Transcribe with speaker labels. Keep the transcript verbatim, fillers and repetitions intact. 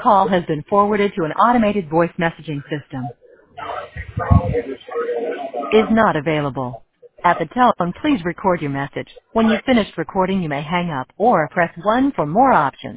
Speaker 1: call has been forwarded to an automated voice messaging system. Is not available. At the tone, please record your message. When you've finished recording, you may hang up or press one for more options.